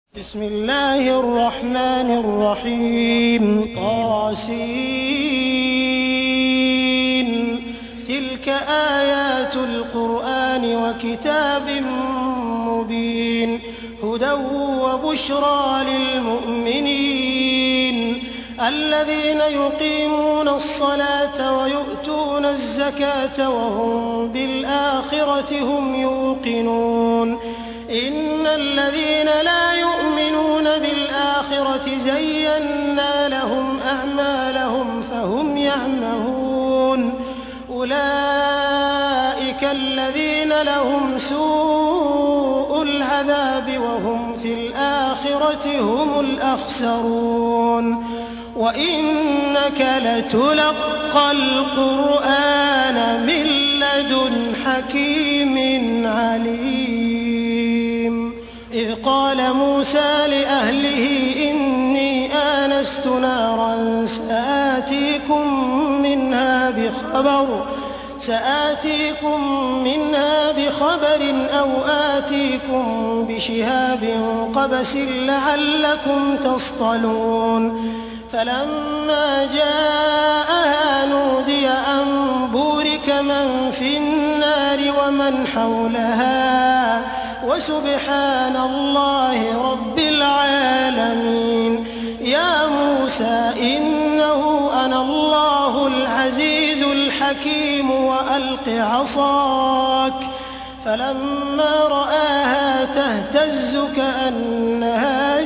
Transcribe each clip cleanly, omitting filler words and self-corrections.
بسم الله الرحمن الرحيم طاسين تلك آيات القرآن وكتاب مبين هدى وبشرى للمؤمنين الذين يقيمون الصلاة ويؤتون الزكاة وهم بالآخرة هم يوقنون إن الذين لا يؤمنون بالآخرة زينا لهم أعمالهم فهم يعمهون أولئك الذين لهم سوء العذاب وهم في الآخرة هم الأخسرون وإنك لتلقى القرآن من لدن حكيم عليم إذ قال موسى لأهله إني آنست نارا سآتيكم منها بخبر أو آتيكم بشهاب قبس لعلكم تصطلون فلما جاءها نودي أن بورك من في النار ومن حولها وسبحان الله رب العالمين يا موسى إنه أنا الله العزيز الحكيم وألق عصاك فلما رآها تهتز كأنها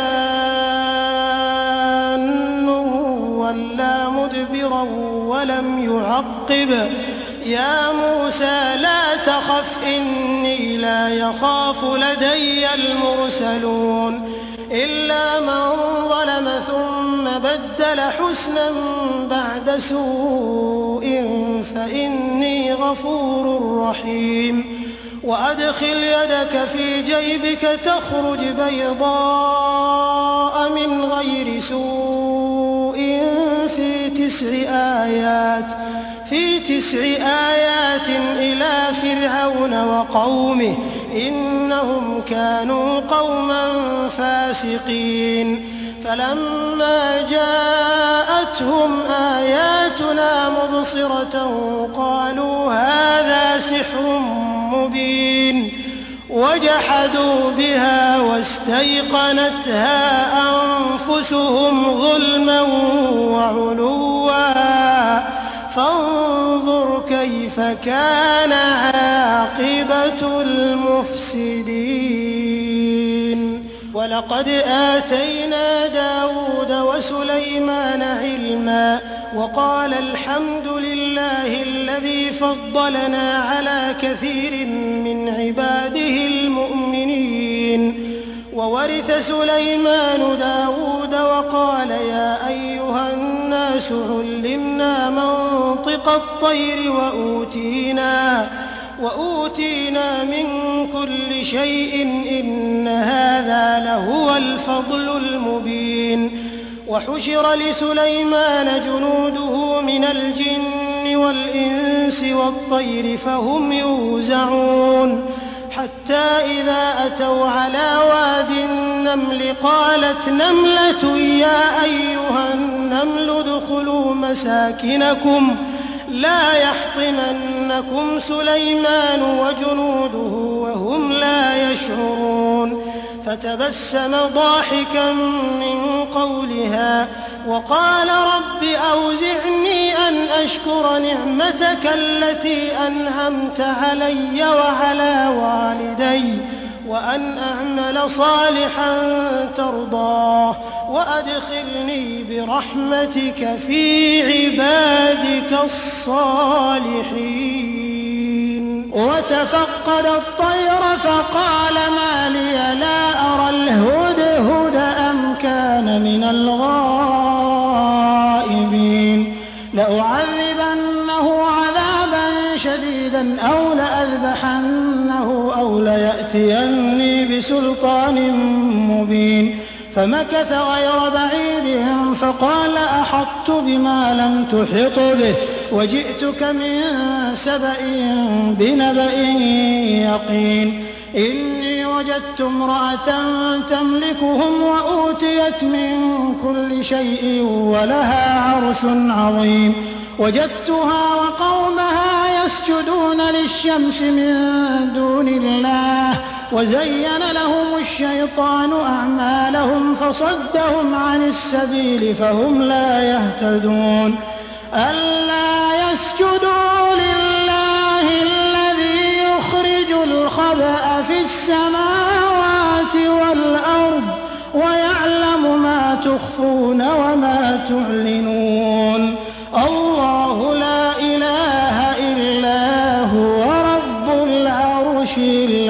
جان ولا مدبرا ولم يعقب يا موسى لا تخف إني لا يخاف لدي المرسلون إلا من ظلم ثم بدل حسنا بعد سوء فإني غفور رحيم وأدخل يدك في جيبك تخرج بيضاء من غير سوء في تسع آيات إلى فرعون وقومه إنهم كانوا قوما فاسقين فلما جاءتهم آياتنا مبصرة قالوا هذا سحر مبين وجحدوا بها واستيقنتها أنفسهم ظلما وعلوا فانظر كيف كان عاقبة المفسدين ولقد آتينا داود وسليمان علما وقال الحمد لله الذي فضلنا على كثير من عباده المؤمنين وورث سليمان داود وقال يا أيها الناس علمنا منطق الطير وأوتينا من كل شيء إن هذا لهو الفضل المبين وحشر لسليمان جنوده من الجن والإنس والطير فهم يوزعون حتى إذا أتوا على واد النمل قالت نملة يا أيها النمل ادخلوا مساكنكم لا يحطمنكم سليمان وجنوده وهم لا يشعرون فتبسم ضاحكا من قولها وقال رب أوزعني أن أشكر نعمتك التي أنعمت علي وعلى والدي وأن أعمل صالحا ترضاه وأدخلني برحمتك في عبادك الصالحين وتفقد الطير فقال ما لي لا أرى الهدهد أم كان من الغائبين لأعذبنه عذابا شديدا أو لأذبحنه أو ليأتيني بسلطان مبين فمكث غير بعيد فقال أحطت بما لم تحط به وجئتك من سبأ بنبأ يقين إني وجدت امرأة تملكهم وأوتيت من كل شيء ولها عرش عظيم وجدتها وقومها يسجدون للشمس من دون الله وزين لهم الشيطان أعمالهم فصدهم عن السبيل فهم لا يهتدون ألا يسجدوا لله الذي يخرج الخبأ في السماوات والأرض ويعلم ما تخفون وما تعلنون الله لا إله إلا هو رب العرش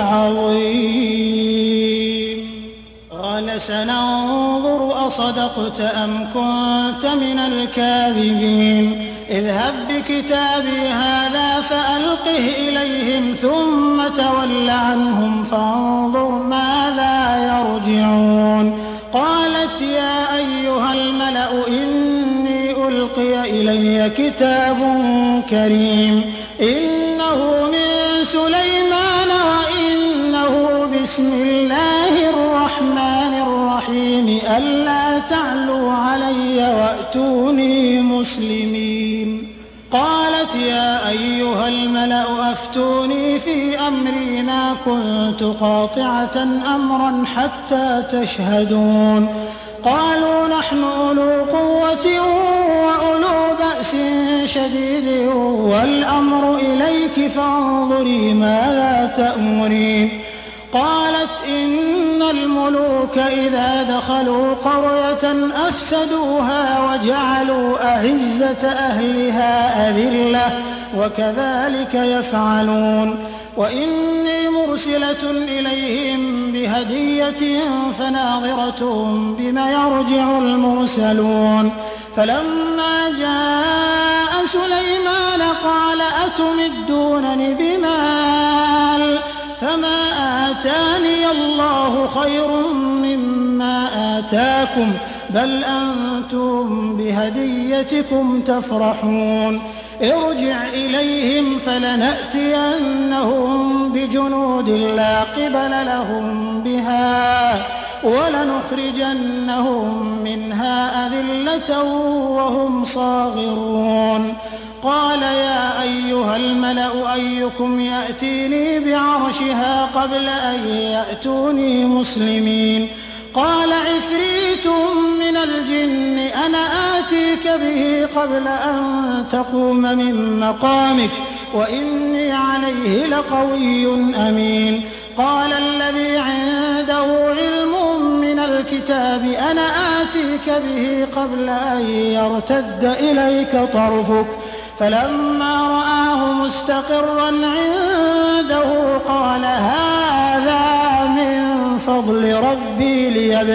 العظيم قال سننظر أصدقت أم كنت من الكاذبين اذهب بكتابي هذا فألقه إليهم ثم تول عنهم فانظر ماذا يرجعون قالت يا أيها الملأ إني ألقي إلي كتاب كريم إنه من سليمان وإنه بسم الله الرحمن الرحيم ألا تعلوا علي وأتوني مسلمين قالت يا أيها الملأ أفتوني في أمري ما كنت قاطعة أمرا حتى تشهدون قالوا نحن أولو قوة وأولو بأس شديد والأمر إليك فانظري ماذا تأمرين قالت إن الملوك إذا دخلوا قرية أفسدوها وجعلوا أعزة أهلها أذلة وكذلك يفعلون وإني مرسلة إليهم بهدية فناظرة بما يرجع المرسلون فلما جاء سليمان قال أتمدونني بمال فما آتاني الله خير مما آتاكم بل أنتم بهديتكم تفرحون ارجع إليهم فلنأتينهم بجنود لا قبل لهم بها ولنخرجنهم منها أذلة وهم صاغرون قال يا أيها الملأ أيكم يأتيني بعرشها قبل أن يأتوني مسلمين قال عفريت من الجن أنا آتيك به قبل أن تقوم من مقامك وإني عليه لقوي أمين قال الذي عنده علم من الكتاب أنا آتيك به قبل أن يرتد إليك طرفك فلما رآه مستقرا عنده قال هذا من فضل ربي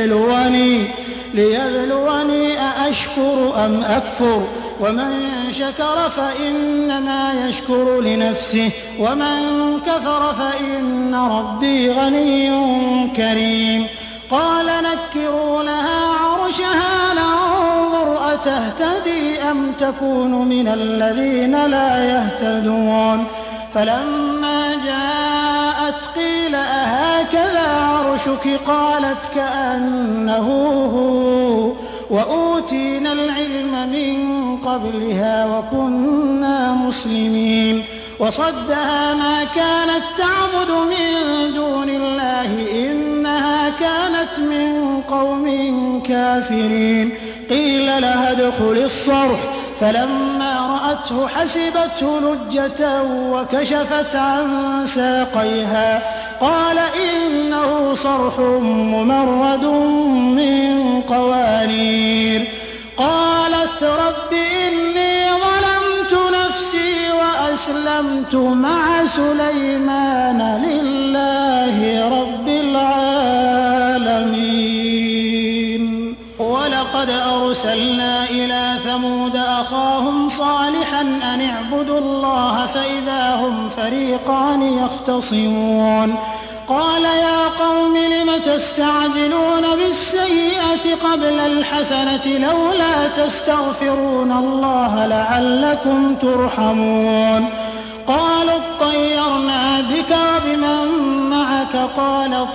ليبلوني أأشكر أم أكفر ومن شكر فإنما يشكر لنفسه ومن كفر فإن ربي غني كريم قال نكروا لها عرشها ننظر أتهتدي أم تكون من الذين لا يهتدون فلما جاءت قيل أهكذا عرشك قالت كأنه هو وأوتينا العلم من قبلها وكنا مسلمين وصدها ما كانت تعبد من دون الله إنها كانت من قوم كافرين قيل لها ادخل الصرح فلما رأته حسبته لجة وكشفت عن ساقيها قال إنه صرح ممرد من قوارير قالت رب إني ظلمت نفسي وأسلمت مع سليمان لله رب العالمين ولقد أرسلنا إلى ثمود أخاهم صالحا أن اعبدوا الله فإذا هم فريقان يختصمون قال يا قوم لم تستعجلون بالسيئة قبل الحسنة لولا تستغفرون الله لعلكم ترحمون قالوا اطيرنا بك وبمن معك قال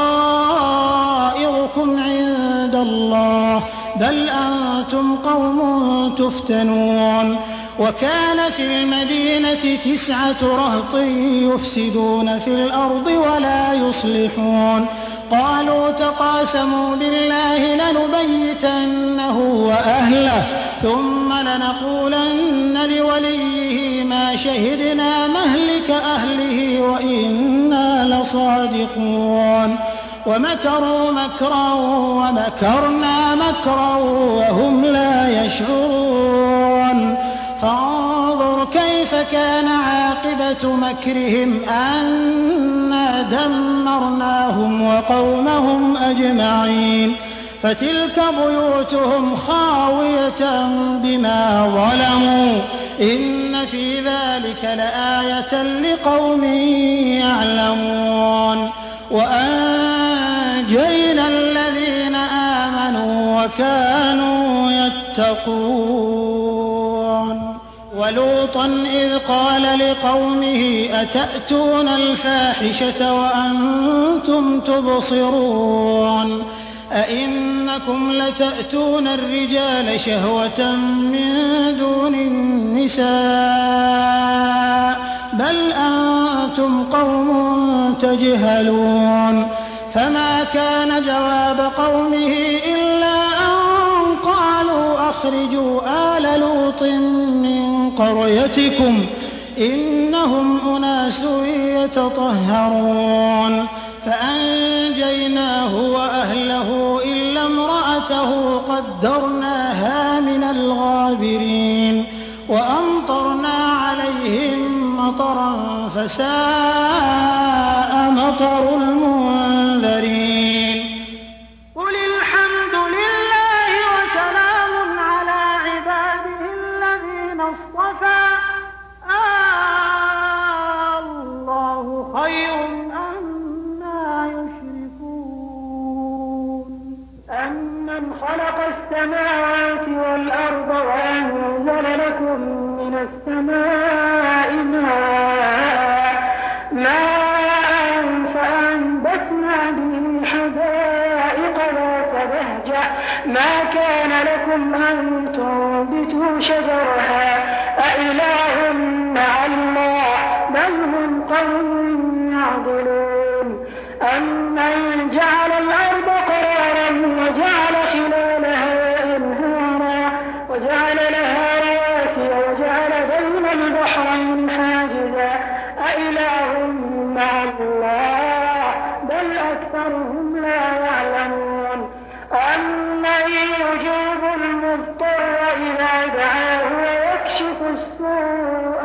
طائركم عند الله بل أنتم قوم تفتنون وكان في المدينة 9 رهط يفسدون في الأرض ولا يصلحون قالوا تقاسموا بالله لنبيتنه وأهله ثم لنقولن لوليه ما شهدنا مهلك أهله وإنا لصادقون ومكروا مكرا ومكرنا مكرا وهم لا يشعرون فانظر كيف كان عاقبة مكرهم أنا دمرناهم وقومهم أجمعين فتلك بيوتهم خاوية بما ظلموا إن في ذلك لآية لقوم يعلمون وأنجينا الذين آمنوا وكانوا يتقون ولوطا إذ قال لقومه أتأتون الفاحشة وأنتم تبصرون أئنكم لتأتون الرجال شهوة من دون النساء بل أنتم قوم تجهلون فما كان جواب قومه إلا أن قالوا أخرجوا آل لوط من قريتكم إنهم أناس يتطهرون فأنجيناه وأهله إلا امرأته قدرناها من الغابرين وأمطرنا عليهم مطرا فساء مطر المنذرين قل الحمد لله وسلام على عباده الذين اصطفى الله خير أما يشركون أمن خلق السماوات والأرض وأنزل لكم من السماء ماء فأنبتنا به حدائق ذات بهجة ما كان لكم أن تنبتوا شجرها أإله مع الله بل هم قوم يعدلون أمن جعل الأرض قرارا وجعل خلالها أنهارا وجعل لها رواسي وجعل بين البحرين حاجزا أإله مع الله بل أكثرهم لا يعلمون أمن يجيب المضطر إذا دعاه ويكشف السوء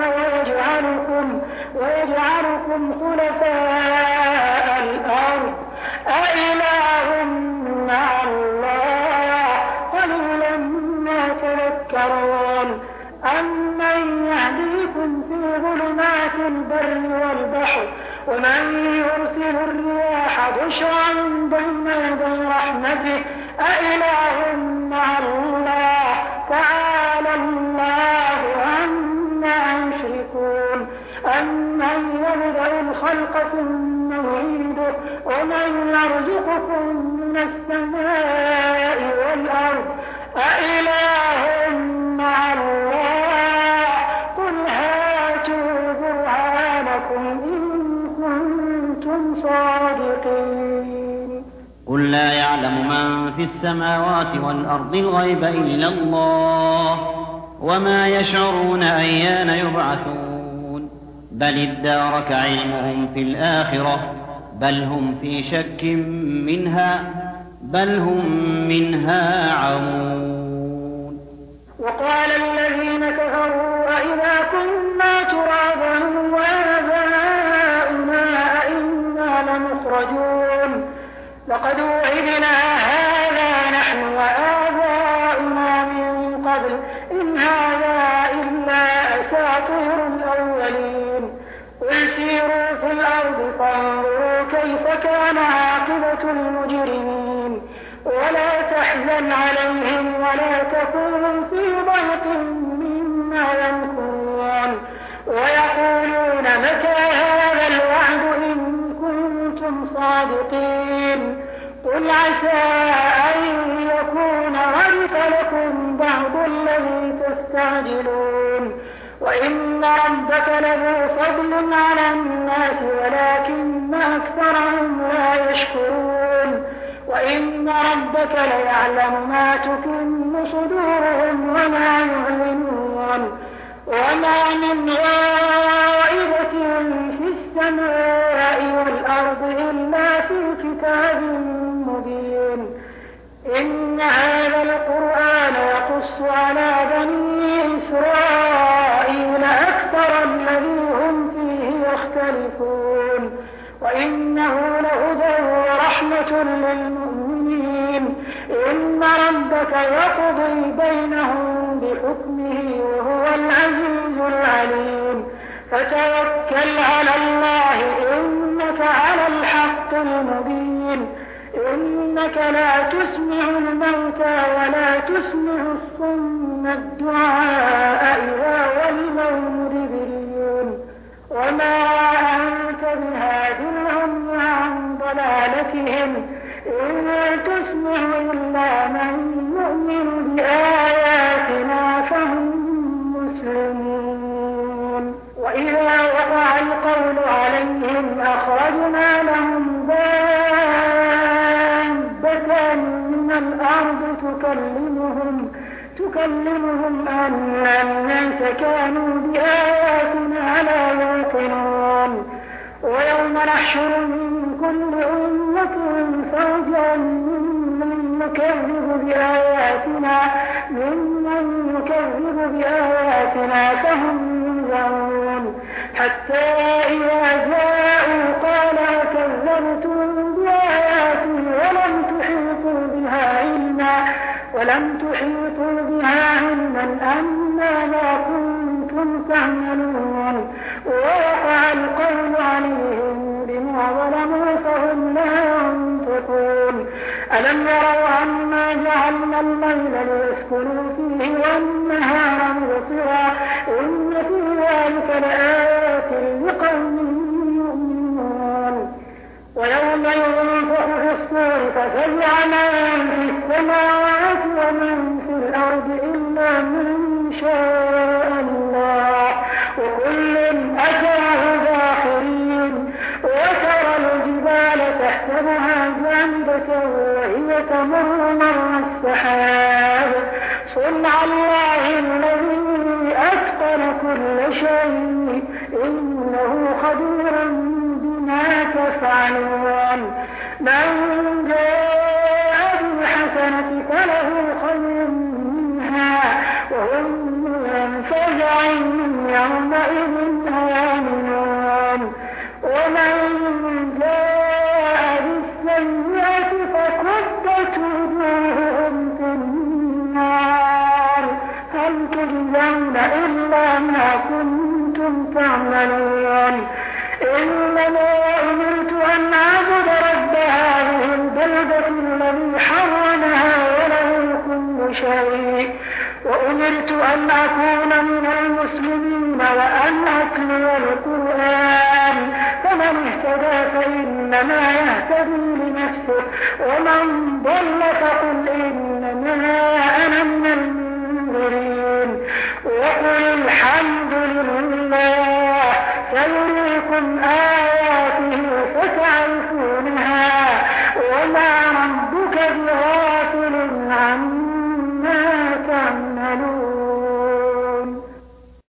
ويجعلكم خلفاء الأرض أإله مع الله قليلا ما تذكرون أمن يهديكم في ظلمات البر والبحر ومن يرسل الرياح بشرا بين يدي رحمته أإله مع الله تعالى الله عما يشركون أمن يبدأ الخلق ثم يعيده ومن يرزقكم من السماء والأرض أإله مع الله قل هاتوا برهانكم إن كنتم صادقين قل لا يعلم من في السماوات والأرض الغيب إلا الله وما يشعرون أيان يبعثون بل ادارك علمهم في الآخرة بل هم في شك منها بل هم منها عمون وقال الذين كفروا أئذا كنا ترابا وآباؤنا أئنا لمخرجون لقد وعدنا هذا نحن وآباؤنا من قبل إن هذا إلا أساطير الأولين قل سيروا في الأرض فانظروا كيف كان عاقبة المجرمين ولا تحزن عليهم ولا تكن في ضيق مما يمكرون ويقولون عسى أن يكون ردف لكم بعض الذي تستعجلون وإن ربك لذو فضل على الناس ولكن أكثرهم لا يشكرون وإن ربك ليعلم ما تكن صدورهم وما يعلنون وما من غائبة في السماء والأرض إلا في كتاب مبين إن هذا القرآن يقص على بني إسرائيل أكثر الذي هم فيه يختلفون وإنه لهدى ورحمة للمؤمنين إن ربك يقضي بينهم بحكمه وهو العزيز العليم فتوكل على الله إنك على الحق المبين إنك لا تسمع الموتى ولا تسمع الصم الدعاء إذا ولوا مدبرين وما أنت بهاد العمي عن ضلالتهم إن تسمع إلا من يؤمن بآياتنا فهم مسلمون وإذا وقع القول عليهم أخرجنا لهم دابة من الأرض تكلمهم أن الناس كانوا بآياتنا لا يوقنون ويوم نحشر من كل أمة فوجا ممن يكذب بآياتنا فهم ينظرون حتى إذا جاءوا قال كذبتم بآياتي ولم تحيطوا بها علما أماذا كنتم تعملون ووقع القول عليهم بما ظلموا فهم لا ينطقون ألم يروا أنا جعلنا الليل ليسكنوا فيه والنهار مبصرا إن في ذلك لآيات لقوم يؤمنون ويوم ينفخ في الصور ففزع من في السماوات ومن في الأرض إلا من شاء الله وكل أتاه داخرين وترى الجبال تحسبها جامدة وهي تمر مر السحاب صنع الله الذي أتقن كل شيء إنه خبير بما تفعلون من جاء بالحسنة فله خير منها وهم من فزع يومئذ آمنون ومن جاء بالسيئة فكبت وجوههم في النار هل تجزون إلا ما كنتم تعملون إنما أمرت أن أعبد رب هذه البلدة الذي حرمها وله كل شيء وأمرت أن أكون من المسلمين وأن أتلو القرآن فمن اهتدى فإنما يهتدي لنفسه ومن ضل